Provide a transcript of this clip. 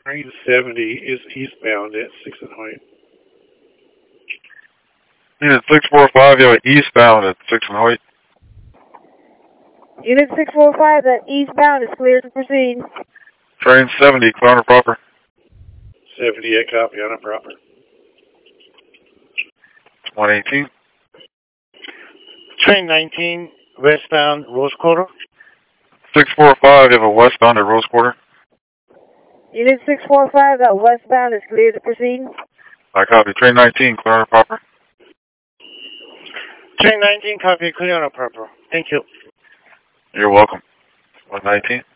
Train 70 is eastbound at 6 and Hoyt. Unit 645, you have eastbound at 6 and Hoyt. Unit 645, that eastbound is clear to proceed. Train 70, clear on proper. 70, a copy on it proper. 118. Train 19, westbound, Rose Quarter. 645, you have a westbound at Rose Quarter. Unit 645, that westbound is clear to proceed. I copy. Train 19, clear on proper. Train 19, copy, clear on proper. Thank you. You're welcome. 119.